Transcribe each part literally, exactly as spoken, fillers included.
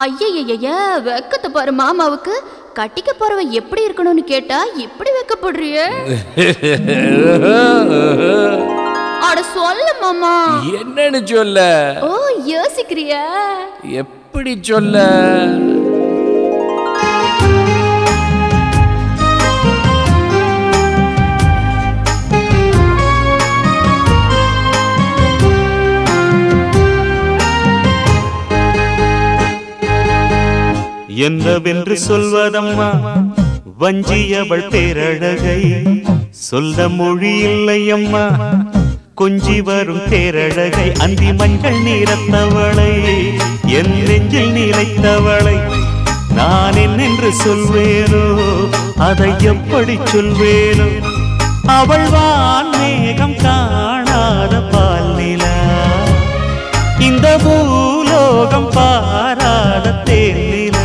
ஐயய்ய வெக்கத்தை பாரு மாமாவுக்கு. கட்டிக்க போறவ எப்படி இருக்கணும்னு கேட்டா இப்படி வெக்கப்படுறிய? அட சொல்ல மாமா. என்னன்னு சொல்ல? ஓ யோசிக்கிறியா? எப்படி சொல்ல? என்னவென்று சொல்வதம்மா வஞ்சியவள் பேரழகை, சொல்ல மொழி இல்லையம்மா கொஞ்சி வரும் பேரழகை. அந்தி மஞ்சள் நீரத்தவளை, என் நெஞ்சில் நிலைத்தவளை நான் என்னென்று சொல்வேனோ, அதை எப்படி சொல்வேனோ? அவள் வான் மேகம் காணாத பால் நிலா, இந்த பூலோகம் பாராத தேனிலா.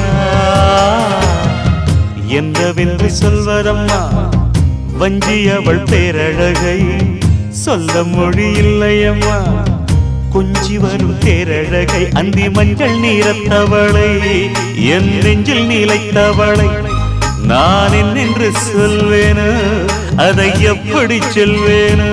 என்னவென்று சொல்வதம்மா வஞ்சியவள் பேரழகை, சொல்ல மொழி இல்லையம்மா கொஞ்சி வரும் பேரழகை. அந்தி மஞ்சள் நீரத்தவளை, என் நெஞ்சில் நிலைத்தவளை நான் என்னென்று சொல்வேனோ, அதை எப்படி சொல்வேனோ?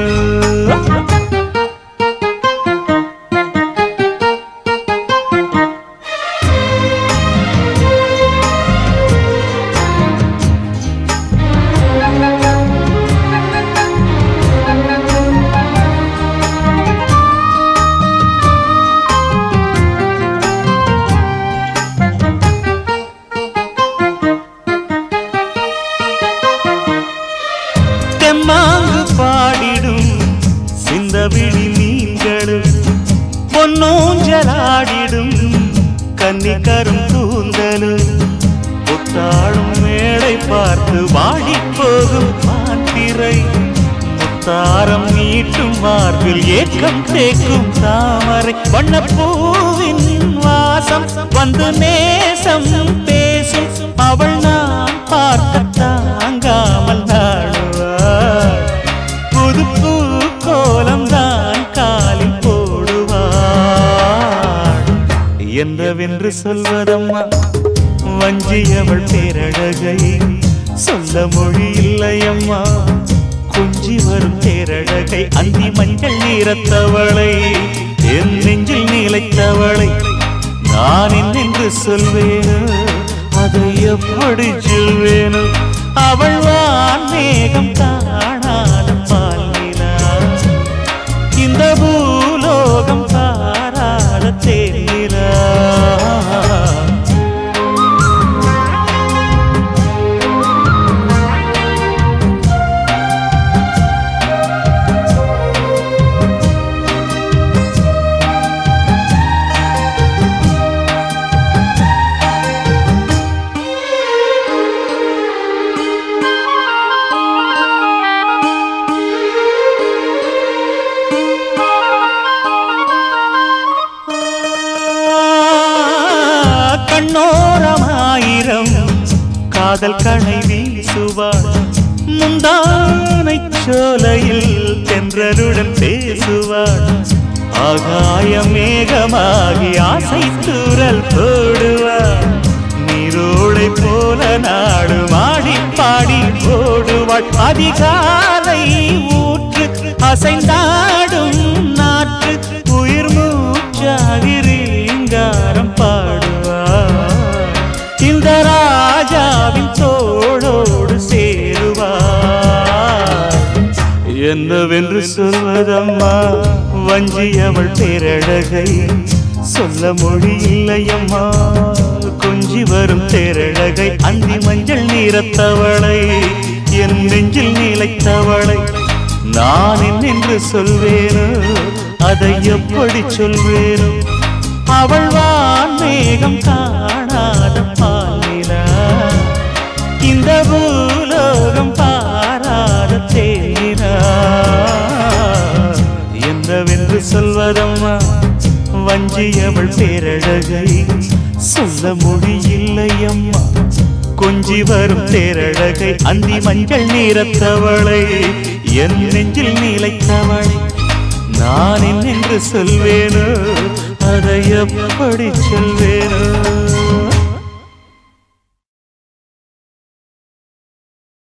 தெம்மாங்கு பாடிடும் சிந்தவிழி மீன்களும், பொன்னூஞ்சலாடிடும் கன்னிக்கரும் கூந்தலும், புத்தாளும் மேடை பார்த்து வாடி போகும் மாத்திரை, முத்தாரம் நீட்டும் மார்பில் ஏக்கம் தேக்கும் தாமரை, வண்ணப்பூவின் வாசம் வந்து நேசம் பேசும் அவள் நான் பார்க்க தாங்காமல் நாடுவாள், புது பூ கோலம் தான் காலில் போடுவாள். என்னவென்று சொல்வதம்மா வஞ்சியவள் பேரழகை, சொல்ல மொழி இல்லையம்மா கொஞ்சி வரும் பேரழகை. அந்தி மஞ்சள் நீரத்தவளை, என் நெஞ்சில் நிலைத்தவளை நான் என்னென்று சொல்வேனோ, அதை எப்படி சொல்வேனோ? அவள் வான் மேகம் காணாத பால் நிலா, இந்த பூலோகம் பாராத தேனிலா. கண்ணோரமாயிரம் காதல் கணை வீசுவாள், முந்தானை சோலையில் தென்றலுடன் பேசுவாள், ஆகாய மேகமாகி ஆசை தூரல் போடுவாள், நீரோடை போல நாடு மாடி பாடி போடுவாள், அதிகாலை ஊற்று அசைந்தாடும் நாற்று உயிர் மூச்சாகி ரீங்காரம் பாடுவார், இந்த ராஜாவின் தோளோடு சேருவார். என்னவென்று சொல்வதம்மா வஞ்சியவள் பேரழகை, சொல்ல மொழி இல்லையம்மா கொஞ்சி வரும் பேரழகை. அந்தி மஞ்சள் நீரத்தவளை, என் நெஞ்சில் நிலைத்தவளை நான் என்னென்று சொல்வேனோ, அதை எப்படி சொல்வேனோ? அவள் வான் மேகம் காணாத பால் நிலா, இந்த பூலோகம் பாராத தேனிலா. என்னவென்று சொல்வதம்மா வஞ்சியவள் பேரழகை, சொல்ல மொழி இல்லையம்மா கொஞ்சி வரும் தேரழகை. அந்தி மஞ்சள் நீரத்தவளை, என் நெஞ்சில் நிலைத்தவளை நான் என்னென்று சொல்வேனோ, அதை எப்படி சொல்வேனோ?